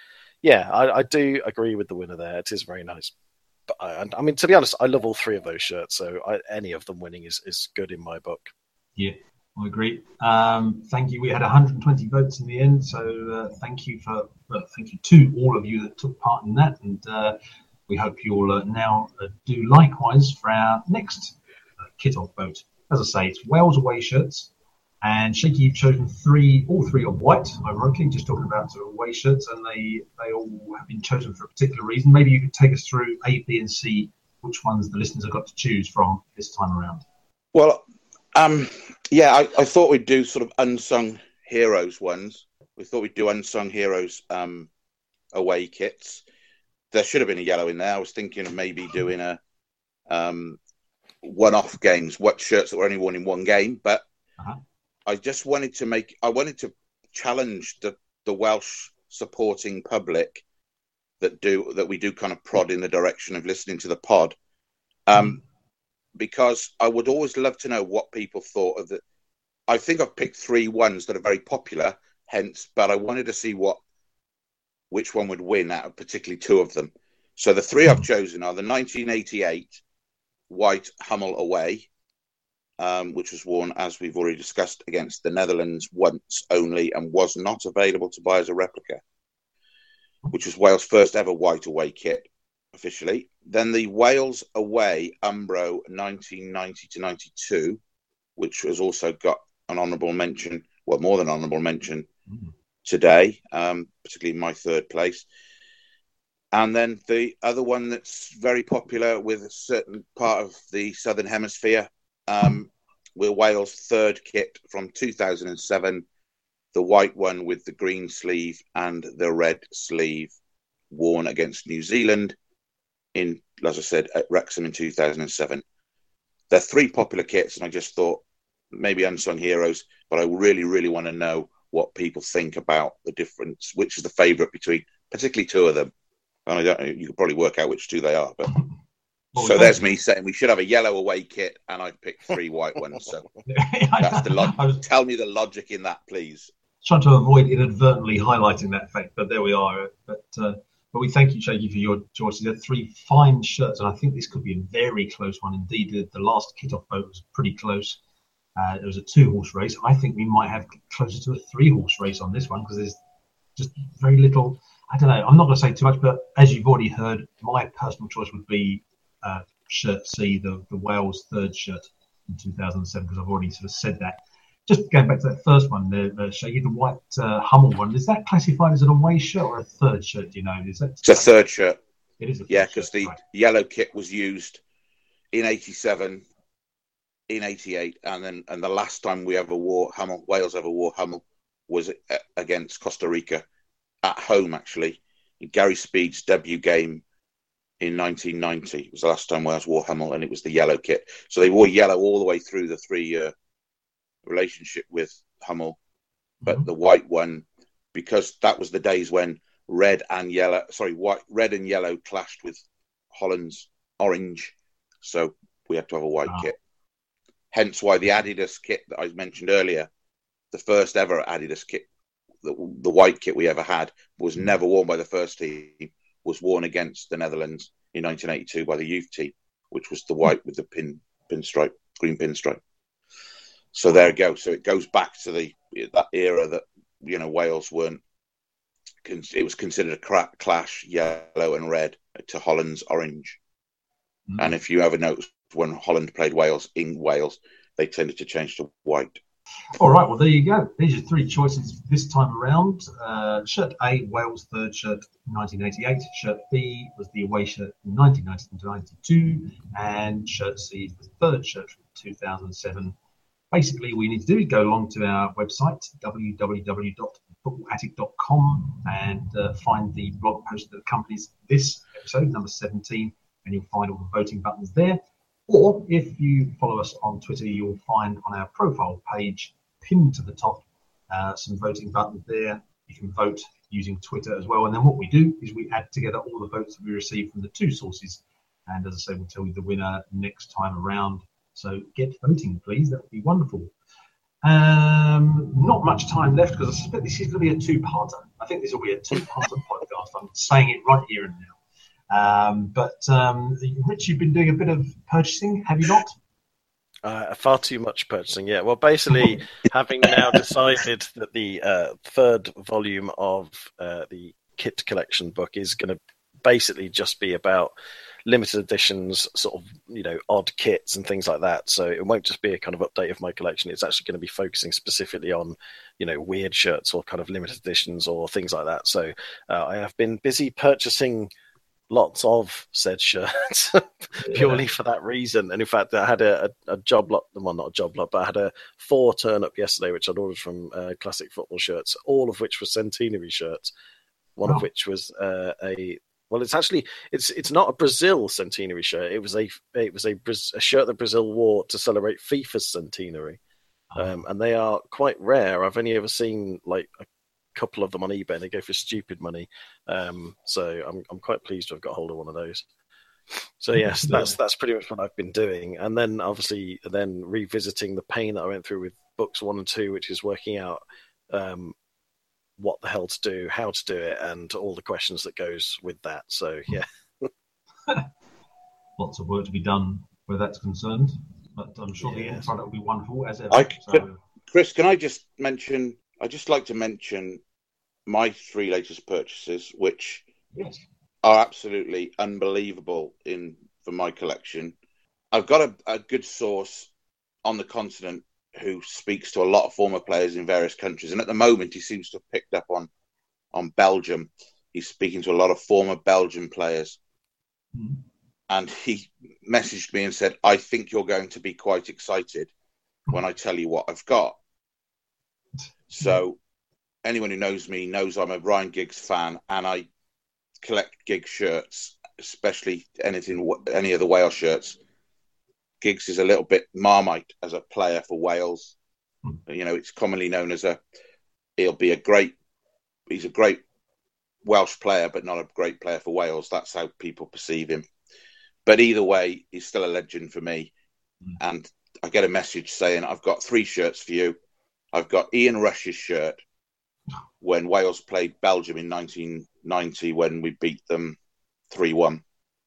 yeah, I, I do agree with the winner there. It is very nice. But I, I mean, to be honest, I love all three of those shirts, so I, any of them winning is, is good in my book. Yeah, I agree. Um, thank you. We had one hundred twenty votes in the end, so uh, thank you for well, thank you to all of you that took part in that, and uh, we hope you'll uh, now uh, do likewise for our next uh, kit-off vote. As I say, it's Wales away shirts. And Shaky, you've chosen three, all three are white, ironically, just talking about sort of away shirts, and they, they all have been chosen for a particular reason. Maybe you could take us through A, B, and C, which ones the listeners have got to choose from this time around. Well, um, yeah, I, I thought we'd do sort of unsung heroes ones. We thought we'd do unsung heroes um, away kits. There should have been a yellow in there. I was thinking of maybe doing a um, one-off games, what shirts that were only worn in one game, but uh-huh. I just wanted to make, I wanted to challenge the, the Welsh supporting public that do, that we do kind of prod in the direction of listening to the pod. Um, mm. Because I would always love to know what people thought of the, I think I've picked three ones that are very popular, hence, but I wanted to see what, which one would win out of particularly two of them. So the three mm. I've chosen are the nineteen eighty-eight white Hummel away, Um, which was worn, as we've already discussed, against the Netherlands once only and was not available to buy as a replica, which was Wales' first ever white away kit, officially. Then the Wales away Umbro nineteen ninety to ninety-two, which has also got an honourable mention, well, more than honourable mention mm. today, um, particularly in my third place. And then the other one that's very popular with a certain part of the Southern Hemisphere, Um, we're Wales' third kit from two thousand seven, the white one with the green sleeve and the red sleeve, worn against New Zealand in, as I said, at Wrexham in two thousand seven. They're three popular kits, and I just thought maybe unsung heroes, but I really, really want to know what people think about the difference, which is the favourite between particularly two of them. And I don't know, you could probably work out which two they are, but... So there's me saying we should have a yellow away kit, and I've picked three white ones. So that's the log- was, tell me the logic in that, please. Trying to avoid inadvertently highlighting that fact, but there we are. But uh, but we thank you, Shaky, for your choices. They're three fine shirts, and I think this could be a very close one indeed. The, the last kit-off vote was pretty close. Uh, it was a two-horse race. I think we might have closer to a three-horse race on this one because there's just very little. I don't know. I'm not going to say too much, but as you've already heard, my personal choice would be. Uh, shirt C, the, the Wales third shirt in two thousand seven, because I've already sort of said that. Just going back to that first one, the, the Shaky, the white uh, Hummel one, is that classified as an away shirt or a third shirt? Do you know? Is that it's a third shirt. It is a third yeah, because the right. yellow kit was used in eighty-seven, in eighty-eight, and then and the last time we ever wore Hummel, Wales ever wore Hummel, was against Costa Rica at home, actually, in Gary Speed's debut game. In nineteen ninety, it was the last time Wales wore Hummel, and it was the yellow kit. So they wore yellow all the way through the three-year relationship with Hummel. But mm-hmm. the white one, because that was the days when red and yellow, sorry, white, red and yellow clashed with Holland's orange. So we had to have a white oh. kit. Hence why the Adidas kit that I mentioned earlier, the first ever Adidas kit, the, the white kit we ever had, was never worn by the first team. Was worn against the Netherlands in nineteen eighty-two by the youth team, which was the white with the pin pinstripe, green pinstripe. So there you go. So it goes back to the that era that you know Wales weren't. It was considered a cra- clash, yellow and red, to Holland's orange. Mm-hmm. And if you ever noticed when Holland played Wales in Wales, they tended to change to white. All right, well, there you go. These are three choices this time around. Uh, shirt A, Wales' third shirt, nineteen eighty-eight. Shirt B was the away shirt from nineteen ninety to ninety-two. And shirt C is the third shirt from two thousand seven. Basically, all you need to do is go along to our website, w w w dot football attic dot com, and uh, find the blog post that accompanies this episode, number seventeen, and you'll find all the voting buttons there. Or if you follow us on Twitter, you'll find on our profile page, pinned to the top, uh, some voting buttons there. You can vote using Twitter as well. And then what we do is we add together all the votes that we receive from the two sources. And as I say, we'll tell you the winner next time around. So get voting, please. That would be wonderful. Um, not much time left because I suspect this is going to be a two-parter. I think this will be a two-part podcast. I'm saying it right here and now. Um, but um, Rich, you've been doing a bit of purchasing, have you not? Uh, far too much purchasing, yeah. Well, basically, having now decided that the uh, third volume of uh, the kit collection book is going to basically just be about limited editions, sort of, you know, odd kits and things like that. So it won't just be a kind of update of my collection. It's actually going to be focusing specifically on, you know, weird shirts or kind of limited editions or things like that. So uh, I have been busy purchasing lots of said shirts purely yeah. for that reason. And in fact, I had a, a, a job lot, well, not a job lot, but I had a four turn up yesterday, which I'd ordered from uh, Classic Football Shirts, all of which were centenary shirts. One oh. of which was uh, a, well, it's actually, it's it's not a Brazil centenary shirt. It was a it was a, a shirt that Brazil wore to celebrate FIFA's centenary. Oh. Um, and they are quite rare. I've only ever seen like a couple of them on eBay. They go for stupid money. Um, so I'm I'm quite pleased to have got hold of one of those. So yes, that's that's pretty much what I've been doing. And then obviously then revisiting the pain that I went through with books one and two, which is working out um, what the hell to do, how to do it, and all the questions that goes with that. So yeah. Lots of work to be done where that's concerned. But I'm sure yes. the end product will be wonderful as ever. I, so. Chris, can I just mention I'd just like to mention my three latest purchases, which yes. are absolutely unbelievable in for my collection. I've got a, a good source on the continent who speaks to a lot of former players in various countries, and at the moment he seems to have picked up on on Belgium. He's speaking to a lot of former Belgian players, mm. and he messaged me and said, "I think you're going to be quite excited when I tell you what I've got." So anyone who knows me knows I'm a Ryan Giggs fan, and I collect Giggs shirts, especially anything, any of the Wales shirts. Giggs is a little bit Marmite as a player for Wales. Mm. You know, it's commonly known as a, he'll be a great, he's a great Welsh player, but not a great player for Wales. That's how people perceive him. But either way, he's still a legend for me. Mm. And I get a message saying, I've got three shirts for you. I've got Ian Rush's shirt when Wales played Belgium in nineteen ninety when we beat them three one.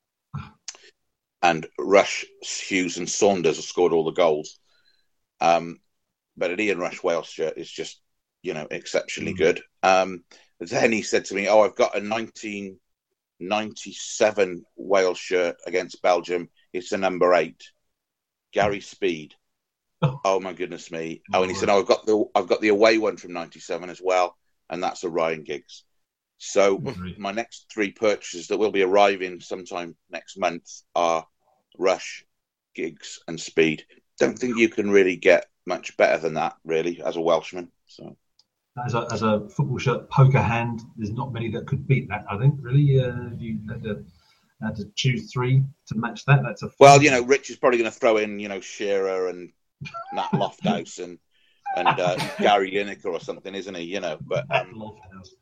And Rush, Hughes and Saunders have scored all the goals. Um, but an Ian Rush Wales shirt is just, you know, exceptionally mm-hmm. good. Um, then he said to me, oh, I've got a nineteen ninety-seven Wales shirt against Belgium. It's a number eight. Gary Speed. Oh my goodness me! Oh, and he said, "Oh, I've got the I've got the away one from ninety-seven as well, and that's a Ryan Giggs." So mm-hmm. my next three purchases that will be arriving sometime next month are Rush, Giggs, and Speed. Don't think you can really get much better than that, really, as a Welshman. So, as a as a football shirt poker hand, there's not many that could beat that. I think, really, uh, if you had to, had to choose three to match that, that's a well, you know, Rich is probably going to throw in, you know, Shearer and Nat Lofthouse and and uh, Gary Lineker or something, isn't he? You know, but um,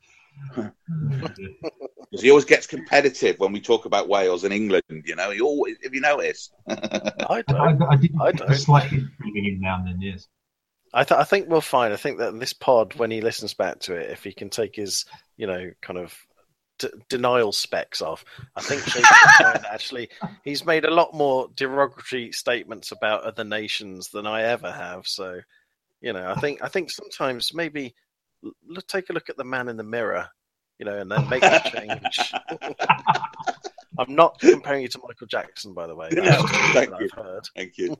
because he always gets competitive when we talk about Wales and England. You know, he always, if you notice. I don't. I, I did I don't. Slightly bringing in now and then, yes. I, th- I think we'll find. I think that this pod, when he listens back to it, if he can take his, you know, kind of d- denial specs off, I think actually he's made a lot more derogatory statements about other nations than I ever have. So, you know, I think I think sometimes maybe l- take a look at the man in the mirror, you know, and then make the change. I'm not comparing you to Michael Jackson, by the way. No, thank you. I've heard. Thank you.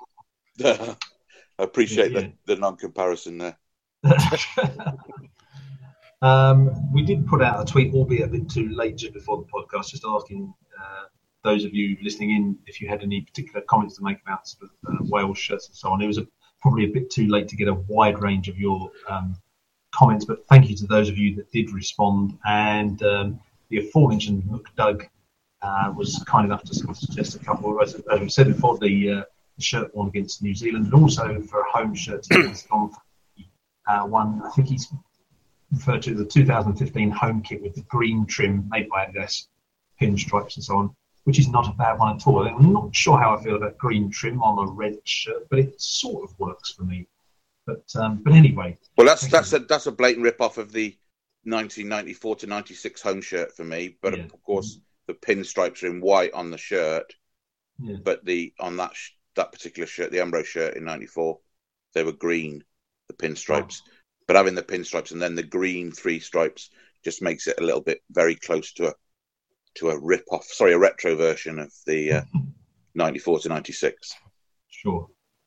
I appreciate yeah. the, the non-comparison there. um, we did put out a tweet, albeit a bit too late, just before the podcast, just asking uh, those of you listening in if you had any particular comments to make about sort of, uh, Wales shirts and so on. It was a, probably a bit too late to get a wide range of your um, comments, but thank you to those of you that did respond. And um, the aforementioned McDoug uh, was kind enough to suggest a couple of, as we said before, the uh, shirt one against New Zealand, and also for a home shirt against uh, one. I think he's referred to the two thousand fifteen home kit with the green trim made by Adidas, pinstripes and so on, which is not a bad one at all. I'm not sure how I feel about green trim on a red shirt, but it sort of works for me. But um, but anyway. Well, that's that's a that's a blatant rip off of the nineteen ninety-four to ninety-six home shirt for me, but Yeah. of course the pinstripes are in white on the shirt. Yeah. But the on that sh- that particular shirt, the Umbro shirt in ninety-four, they were green, the pinstripes. Oh. But having the pinstripes and then the green three stripes just makes it a little bit very close to a to a rip off, sorry, a retro version of the uh, ninety-four to ninety-six. Sure.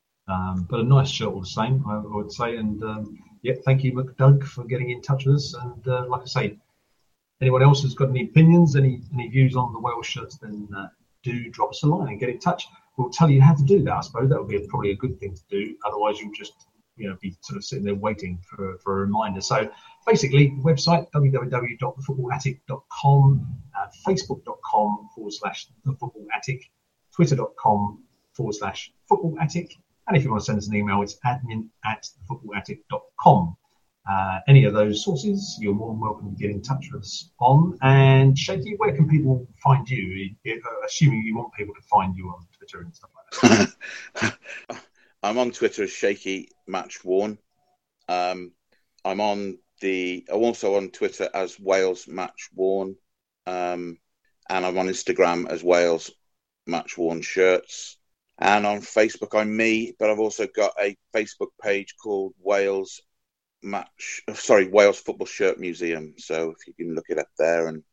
Um, but a nice shirt all the same, I, I would say. And um, yeah, thank you, McDoug, for getting in touch with us. And uh, like I say, anyone else who's got any opinions, any any views on the Wales shirts, then uh, do drop us a line and get in touch. We'll tell you how to do that. I suppose that would be a, probably a good thing to do. Otherwise, you'll just you know be sort of sitting there waiting for, for a reminder. So basically, website w w w dot the football attic dot com, uh, facebook dot com forward slash the football attic, twitter dot com forward slash football attic. And if you want to send us an email, it's admin at the football attic dot com. Uh, any of those sources, you're more than welcome to get in touch with us on. And Shaky, where can people find you? Assuming you want people to find you on Twitter and stuff like that. I'm on Twitter as Shaky Match Worn. Um, I'm on the. I'm also on Twitter as Wales Match Worn, um, and I'm on Instagram as Wales Match Worn Shirts. And on Facebook, I'm me, but I've also got a Facebook page called Wales Match. Sorry, Wales Football Shirt Museum. So if you can look it up there, and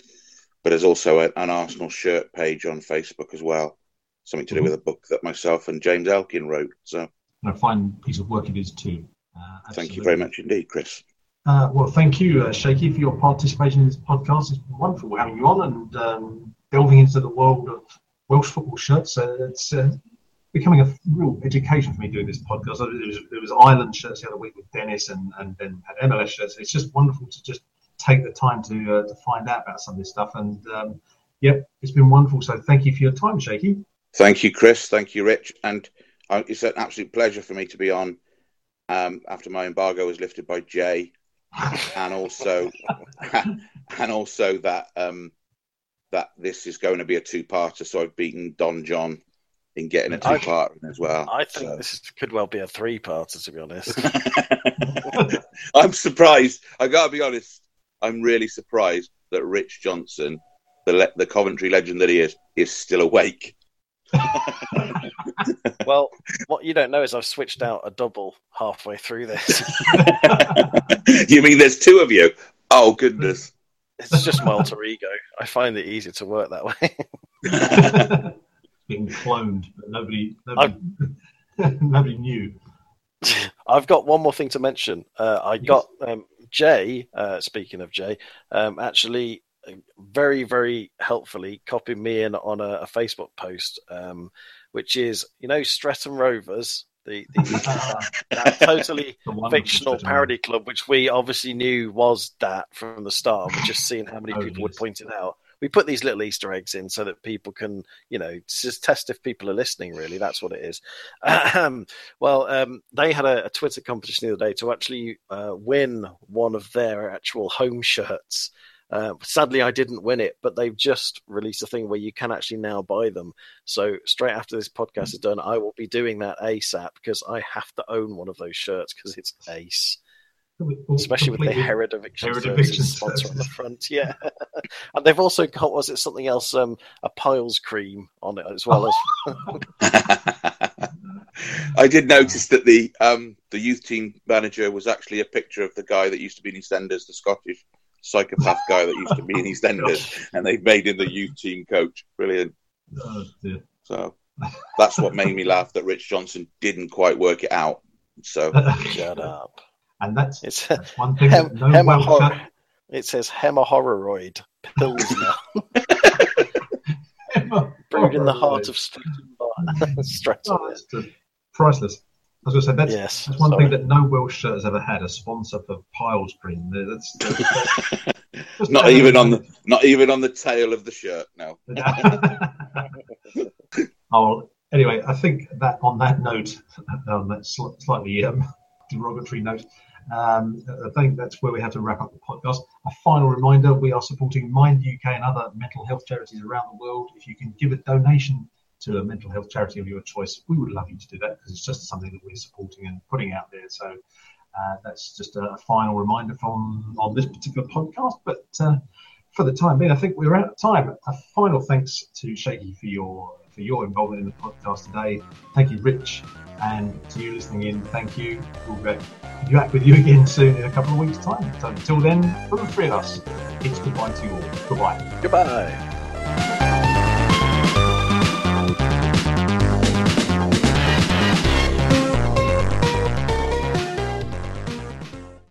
but there's also a, an Arsenal shirt page on Facebook as well. Something to do with a book that myself and James Elkin wrote. So, and a fine piece of work it is too. Uh, thank you very much indeed, Chris. Uh, well, thank you, uh, Shaky, for your participation in this podcast. It's been wonderful having you on and um, delving into the world of Welsh football shirts. Uh, it's uh, becoming a real education for me doing this podcast. It was, it was Ireland shirts the other week with Dennis, and, and then had M L S shirts. It's just wonderful to just take the time to uh, to find out about some of this stuff. And um, yeah, it's been wonderful. So thank you for your time, Shaky. Thank you, Chris. Thank you, Rich. And uh, it's an absolute pleasure for me to be on um, after my embargo was lifted by Jay, and also and also that um, that this is going to be a two-parter. So I've beaten Don John in getting a two-parter as well. I think so. This could well be a three-parter, to be honest. I'm surprised. I got to be honest. I'm really surprised that Rich Johnson, the le- the Coventry legend that he is, is still awake. Well, what you don't know is I've switched out a double halfway through this. You mean there's two of you? Oh, goodness. It's just my alter ego. I find it easier to work that way. Being cloned, but nobody nobody, nobody knew. I've got one more thing to mention. Uh, I Yes. got um, Jay, uh, speaking of Jay, um, actually very, very helpfully copied me in on a, a Facebook post, um, which is, you know, Streatham Rovers, the, the that totally fictional parody club, which we obviously knew was that from the start. We're just seeing how many Oh, people yes. would point it out. We put these little Easter eggs in so that people can, you know, just test if people are listening, really. That's what it is. Um, well, um, they had a, a Twitter competition the other day to actually uh, win one of their actual home shirts. Uh, sadly, I didn't win it, but they've just released a thing where you can actually now buy them. So straight after this podcast is done, I will be doing that ASAP because I have to own one of those shirts because it's ace. Especially with the Herod Eviction Services sponsor on the front, yeah. And they've also got, was it something else, um, a Piles cream on it as well. as. I did notice that the um, the youth team manager was actually a picture of the guy that used to be in EastEnders, the Scottish psychopath guy that used to be in EastEnders, and they've made him the youth team coach. Brilliant. Oh, dear. So that's what made me laugh, that Rich Johnson didn't quite work it out. So shut up. And that's, it's that's one thing. Hem, that no hemorrhoid, Welsh... It says hemorrhoid pilsner. Brewed in the heart of Streatham. Oh, that's just priceless. I was going to say, that's, yes, that's one sorry. thing that no Welsh shirt has ever had, a sponsor for Piles cream. That's, that's, that's not even on the not even on the tail of the shirt. No. Oh, anyway, I think that on that note, on that sl- slightly um, derogatory note, um, I think that's where we have to wrap up the podcast. A final reminder: we are supporting Mind U K and other mental health charities around the world. If you can give a donation to a mental health charity of your choice, we would love you to do that because it's just something that we're supporting and putting out there. So Uh, that's just a, a final reminder from on this particular podcast. But uh, for the time being, I think we're out of time. A final thanks to Shaky for your for your involvement in the podcast today. Thank you, Rich, and to you listening in. Thank you. We'll be back with you again soon in a couple of weeks' time. So until then, from the three of us, it's goodbye to you all. Goodbye. Goodbye.